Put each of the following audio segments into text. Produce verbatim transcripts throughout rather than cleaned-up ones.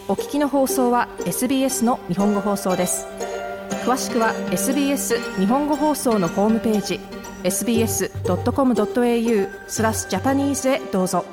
お聞きの放送は エスビーエス の日本語放送です。詳しくは エスビーエス 日本語放送のホームページ エスビーエスドットコムドットエーユー スラスジャパニーズへどうぞ。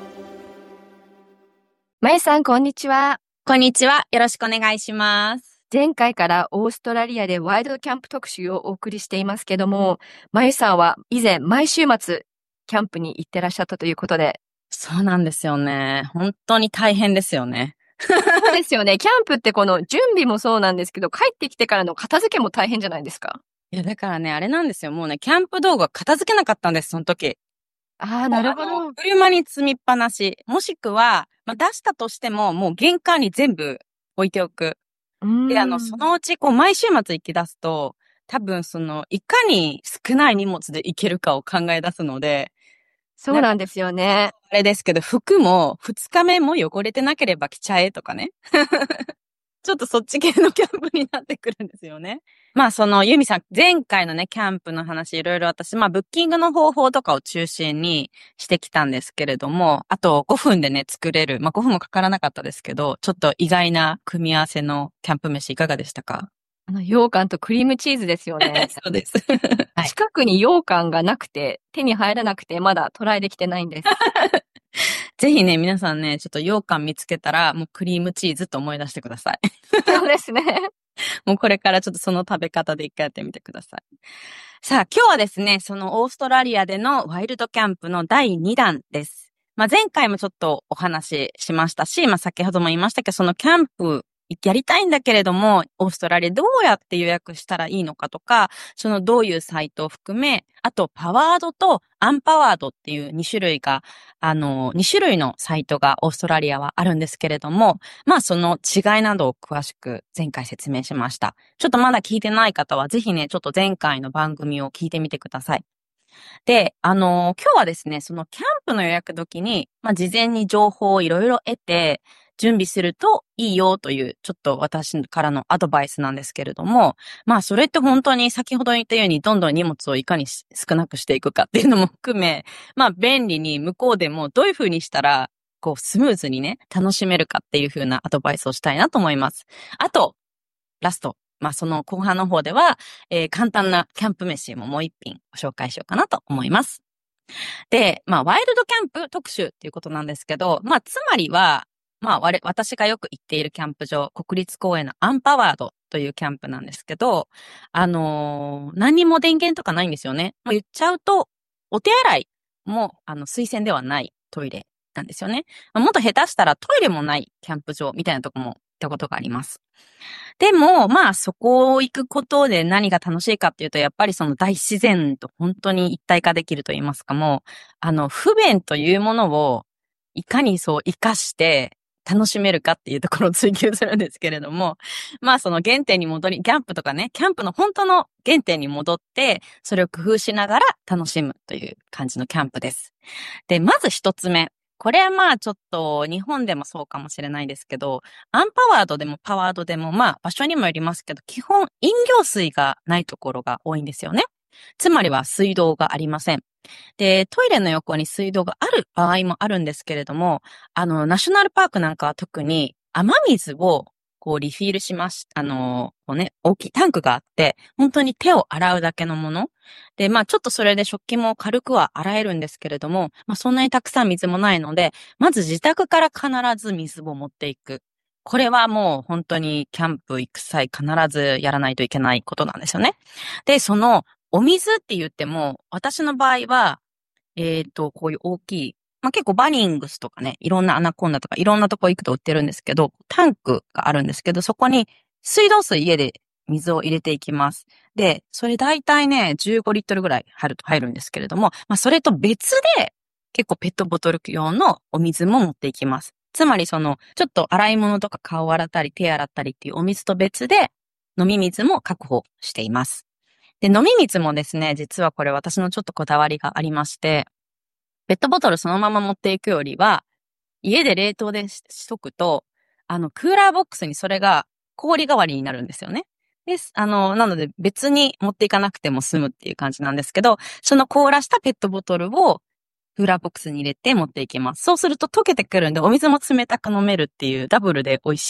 まゆさん、こんにちは。 こんにちは。よろしくお願いします。 前回からオーストラリアでワイルドキャンプ特集をお送りしていますけども、まゆさんは以前毎週末キャンプに行ってらっしゃったということで。 そうなんですよね。本当に大変ですよね。 そうですよね。キャンプってこの準備もそうなんですけど、帰ってきてからの片付けも大変じゃないですか。 いや、だからね、あれなんですよ。もうね、キャンプ道具片付けなかったんです、その時。 ああ、なるほど。 車に積みっぱなし。もしくは、まあ、出したとしても、もう玄関に全部置いておく。で、あの、そのうち、こう、毎週末行き出すと、多分、その、いかに少ない荷物で行けるかを考え出すので、 そうなんですよね。 あれですけど、服もふつかめも汚れてなければ着ちゃえとかね。ちょっとそっち系のキャンプになってくるんですよね。まあその、ユミさん、前回のね、キャンプの話いろいろ私、まあブッキングの方法とかを中心にしてきたんですけれども、あとごふんでね、作れる、まあごふんもかからなかったですけど、ちょっと意外な組み合わせのキャンプ飯いかがでしたか？ あの、羊羹とクリームチーズですよね。 そうです。 はい、近くに羊羹がなくて、手に入らなくて、まだトライできてないんです。 ぜひね、皆さんね、ちょっと羊羹見つけたら、もうクリームチーズと思い出してください。 そうですね。 もうこれからちょっとその食べ方で一回やってみてください。さあ、今日はですね、そのオーストラリアでのワイルドキャンプのだいにだんです。まあ、前回もちょっとお話ししましたし、まあ、先ほども言いましたけど、そのキャンプやりたいんだけれども、オーストラリアどうやって予約したらいいのかとか、そのどういうサイトを含め、あとパワードとアンパワードっていうに種類が、あの、に種類のサイトがオーストラリアはあるんですけれども、まあその違いなどを詳しく前回説明しました。ちょっとまだ聞いてない方はぜひね、ちょっと前回の番組を聞いてみてください。で、あのー、今日はですね、そのキャンプの予約時に、まあ、事前に情報をいろいろ得て、準備するといいよという、ちょっと私からのアドバイスなんですけれども、まあ、それって本当に先ほど言ったように、どんどん荷物をいかに少なくしていくかっていうのも含め、まあ、便利に向こうでもどういう風にしたら、こう、スムーズにね、楽しめるかっていう風なアドバイスをしたいなと思います。あと、ラスト。まあ、その後半の方では、えー、簡単なキャンプ飯ももう一品ご紹介しようかなと思います。で、まあ、ワイルドキャンプ特集っていうことなんですけど、まあ、つまりは、まあ、我、私がよく行っているキャンプ場、国立公園のアンパワードというキャンプなんですけど、あのー、何にも電源とかないんですよね。もう言っちゃうと、お手洗いも、あの、推薦ではないトイレなんですよね。まあ、もっと下手したらトイレもないキャンプ場みたいなとこも行ったことがあります。でも、まあ、そこを行くことで何が楽しいかっていうと、やっぱりその大自然と本当に一体化できると言いますか、もう、あの、不便というものを、いかにそう活かして楽しめるかっていうところを追求するんですけれども、まあ、その原点に戻り、キャンプとかね、キャンプの本当の原点に戻って、それを工夫しながら楽しむという感じのキャンプです。で、まず一つ目。これはまあちょっと日本でもそうかもしれないですけど、アンパワードでもパワードでもまあ場所にもよりますけど、基本飲料水がないところが多いんですよね。つまりは水道がありません。で、トイレの横に水道がある場合もあるんですけれども、あの、ナショナルパークなんかは特に雨水をこうリフィールします。あの、こうね、大きいタンクがあって、本当に手を洗うだけのもの。で、まあちょっとそれで食器も軽くは洗えるんですけれども、まあそんなにたくさん水もないので、まず自宅から必ず水を持っていく。これはもう本当にキャンプ行く際必ずやらないといけないことなんですよね。で、そのお水って言っても、私の場合は、えっと、こういう大きい、まあ、結構バニングスとかね、いろんなアナコンダとかいろんなとこ行くと売ってるんですけど、タンクがあるんですけど、そこに水道水家で水を入れていきます。で、それ大体ね、じゅうごリットルぐらい入ると入るんですけれども、まあ、それと別で結構ペットボトル用のお水も持っていきます。つまりその、ちょっと洗い物とか顔洗ったり手洗ったりっていうお水と別で飲み水も確保しています。で、飲み水もですね、実はこれ私のちょっとこだわりがありまして、ペットボトルそのまま持っていくよりは、家で冷凍でしとくと、あの、クーラーボックスにそれが氷代わりになるんですよね。です。あの、なので別に持っていかなくても済むっていう感じなんですけど、その凍らしたペットボトルをクーラーボックスに入れて持っていきます。そうすると溶けてくるんで、お水も冷たく飲めるっていうダブルで美味しい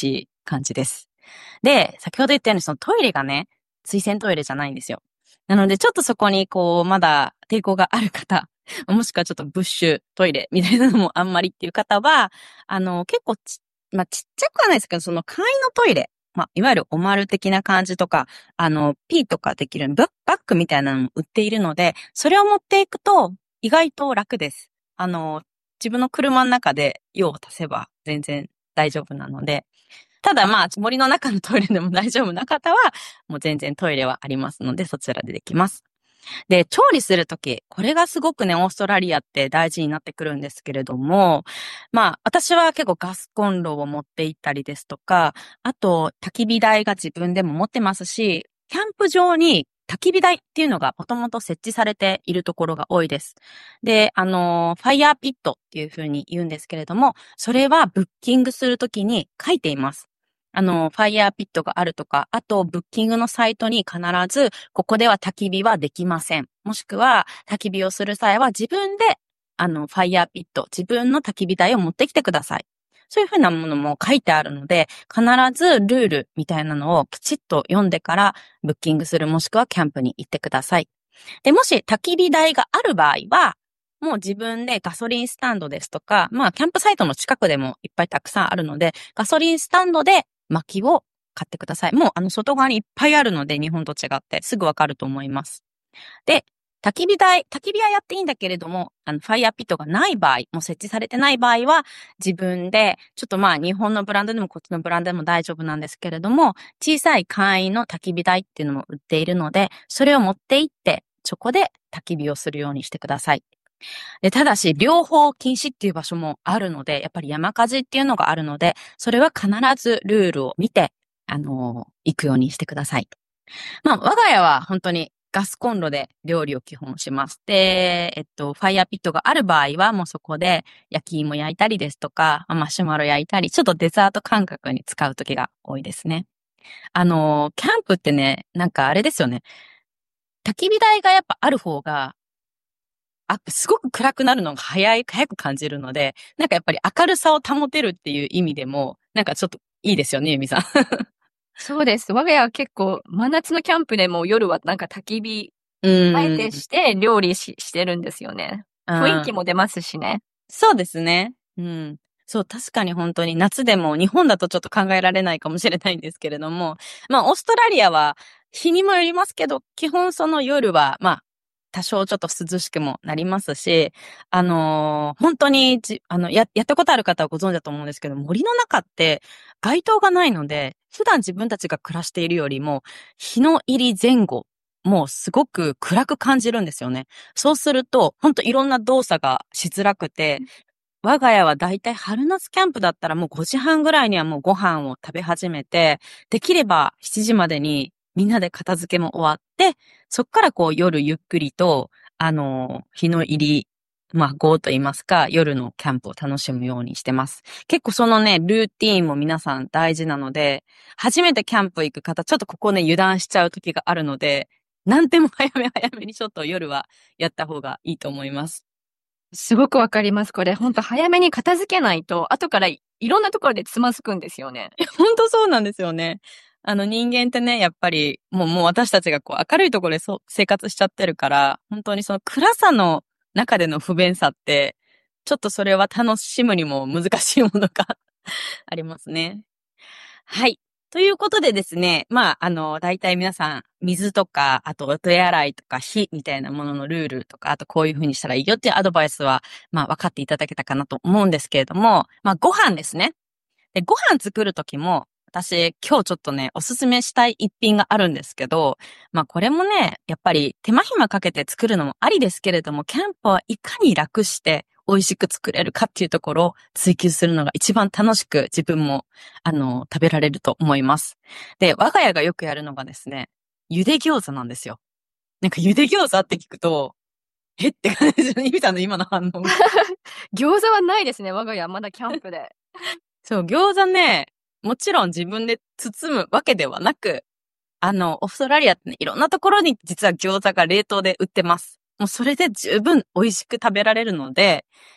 感じです。で、先ほど言ったようにそのトイレがね、水洗トイレじゃないんですよ。なのでちょっとそこにこう、まだ抵抗がある方、もしくはちょっとブッシュトイレみたいなのもあんまりっていう方は、あの、結構ち、まあ、ちっちゃくはないですけど、その簡易のトイレ、まあ、いわゆるお丸的な感じとか、あの、P とかできるバッバッグみたいなのも売っているので、それを持っていくと意外と楽です。あの、自分の車の中で用を足せば全然大丈夫なので、ただまあ、森の中のトイレでも大丈夫な方は、もう全然トイレはありますので、そちらでできます。で、調理するとき、これがすごくね、オーストラリアって大事になってくるんですけれども、まあ、私は結構ガスコンロを持って行ったりですとか、あと、焚き火台が自分でも持ってますし、キャンプ場に焚き火台っていうのがもともと設置されているところが多いです。で、あの、ファイヤーピットっていうふうに言うんですけれども、それはブッキングするときに書いています。あの、ファイヤーピットがあるとか、あと、ブッキングのサイトに必ず、ここでは焚き火はできません。もしくは、焚き火をする際は自分で、あの、ファイヤーピット、自分の焚き火台を持ってきてください。そういうふうなものも書いてあるので、必ずルールみたいなのをきちっと読んでから、ブッキングする、もしくはキャンプに行ってください。で、もし焚き火台がある場合は、もう自分でガソリンスタンドですとか、まあ、キャンプサイトの近くでもいっぱいたくさんあるので、ガソリンスタンドで薪を買ってください。もうあの外側にいっぱいあるので日本と違ってすぐわかると思います。で、焚き火台、焚き火はやっていいんだけれども、あの、ファイヤーピットがない場合、もう設置されてない場合は、自分で、ちょっとまあ日本のブランドでもこっちのブランドでも大丈夫なんですけれども、小さい簡易の焚き火台っていうのも売っているので、それを持って行って、そこで焚き火をするようにしてください。で、ただし、両方禁止っていう場所もあるので、やっぱり山火事っていうのがあるので、それは必ずルールを見て、あのー行くようにしてください。まあ、我が家は本当にガスコンロで料理を基本します。で、えっと、ファイヤーピットがある場合は、もうそこで焼き芋焼いたりですとか、マシュマロ焼いたり、ちょっとデザート感覚に使う時が多いですね。あのーキャンプってね、なんかあれですよね。焚き火台がやっぱある方が、あ、すごく暗くなるのが早い、早く感じるので、なんかやっぱり明るさを保てるっていう意味でも、なんかちょっといいですよね、ゆみさん。 そうです。我が家は結構、真夏のキャンプでも夜はなんか焚き火、 うーん。 あえてして料理ししてるんですよね。雰囲気も出ますしね。 そうですね。うん。そう、確かに本当に夏でも日本だとちょっと考えられないかもしれないんですけれども、まあ、オーストラリアは日にもよりますけど、基本その夜は、まあ、多少ちょっと涼しくもなりますし、あのー本当にじ、あの、や、やったことある方はご存知だと思うんですけど、森の中って街灯がないので、普段自分たちが暮らしているよりも、日の入り前後、もうすごく暗く感じるんですよね。そうすると、本当いろんな動作がしづらくて、我が家はだいたい春夏キャンプだったらもうごじはんぐらいにはもうご飯を食べ始めて、できればしちじまでにみんなで片付けも終わって、そっからこう夜ゆっくりと、あの、日の入り、まあ、午と言いますか、夜のキャンプを楽しむようにしてます。結構そのね、ルーティーンも皆さん大事なので、初めてキャンプ行く方、ちょっとここね、油断しちゃう時があるので、なんでも早め早めにちょっと夜はやった方がいいと思います。 すごくわかります。これ、ほんと早めに片付けないと、後からいろんなところでつまずくんですよね。 本当そうなんですよね。あの人間ってね、やっぱり、もうもう私たちがこう明るいところでそう生活しちゃってるから、本当にその暗さの中での不便さって、ちょっとそれは楽しむにも難しいものがありますね。はい。ということでですね、まあ、あの、大体皆さん、水とか、あとお手洗いとか火みたいなもののルールとか、あとこういう風にしたらいいよっていうアドバイスは、まあ、分かっていただけたかなと思うんですけれども、まあ、ご飯ですね。で、ご飯作るときも、私、今日ちょっとね、おすすめしたい一品があるんですけど、まあこれもね、やっぱり手間暇かけて作るのもありですけれども、キャンプはいかに楽して美味しく作れるかっていうところを追求するのが一番楽しく自分も、あの、食べられると思います。で、我が家がよくやるのがですね、茹で餃子なんですよ。なんか茹で餃子って聞くと、えって感じですよね。イミさんの今の反応。 餃子はないですね、我が家。まだキャンプで。 そう、餃子ね、もちろん自分で包むわけではなく、あの、オーストラリアってね、いろんなところに実は餃子が冷凍で売ってます。もうそれで十分美味しく食べられるので、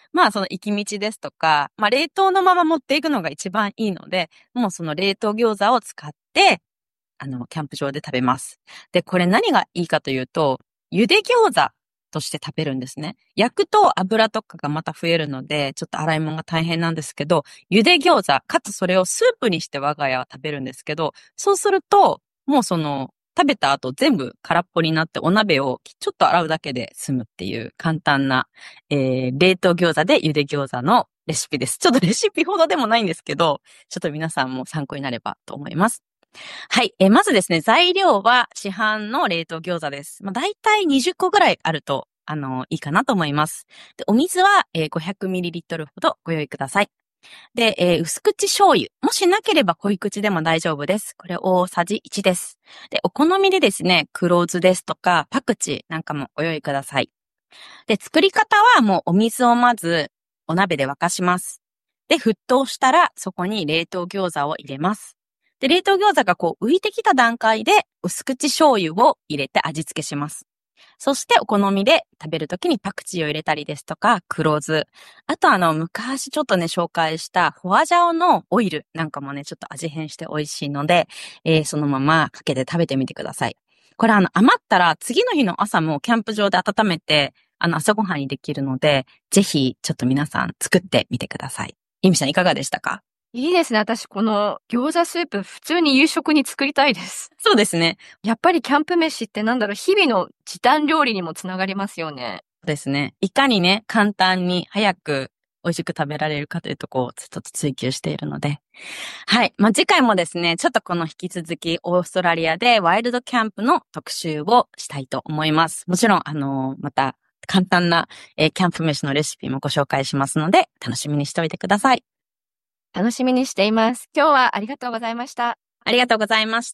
まあその行き道ですとか、まあ冷凍のまま持っていくのが一番いいので、もうその冷凍餃子を使って、あの、キャンプ場で食べます。で、これ何がいいかというと、茹で餃子として食べるんですね。焼くと油とかがまた増えるので、ちょっと洗い物が大変なんですけど、茹で餃子、かつそれをスープにして我が家は食べるんですけど、そうすると、もうその、食べた後全部空っぽになってお鍋をちょっと洗うだけで済むっていう簡単な、えー、冷凍餃子で茹で餃子のレシピです。ちょっとレシピほどでもないんですけど、ちょっと皆さんも参考になればと思います。はい。え、まずですね、材料は市販の冷凍餃子です。まあ、だいたいにじゅっこぐらいあると、あの、いいかなと思います。で、お水は、えー、ごひゃくミリリットル ほどご用意ください。で、えー、薄口醤油。もしなければ濃い口でも大丈夫です。これ大さじいちです。で、お好みでですね、黒酢ですとか、パクチーなんかもご用意ください。で、作り方はもうお水をまずお鍋で沸かします。で、沸騰したらそこに冷凍餃子を入れます。で、冷凍餃子がこう浮いてきた段階で薄口醤油を入れて味付けします。そしてお好みで食べるときにパクチーを入れたりですとか、黒酢。あとあの、昔ちょっとね、紹介したホアジャオのオイルなんかもね、ちょっと味変して美味しいので、えー、そのままかけて食べてみてください。これあの、余ったら次の日の朝もキャンプ場で温めて、あの、朝ごはんにできるので、ぜひちょっと皆さん作ってみてください。ゆみさんいかがでしたか？ いいですね。私、この餃子スープ、普通に夕食に作りたいです。 そうですね。 やっぱりキャンプ飯ってなんだろう、日々の時短料理にもつながりますよね。 ですね。いかにね、簡単に早く美味しく食べられるかというところをちょっと追求しているので。はい。まあ、次回もですね、ちょっとこの引き続きオーストラリアでワイルドキャンプの特集をしたいと思います。もちろん、あのー、また簡単な、えー、キャンプ飯のレシピもご紹介しますので、楽しみにしておいてください。 楽しみにしています。今日はありがとうございました。 ありがとうございました。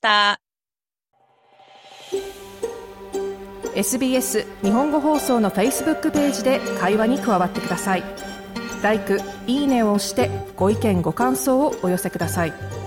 エスビーエス 日本語放送の Facebook ページで会話に加わってください。ライク、いいねを押してご意見ご感想をお寄せください。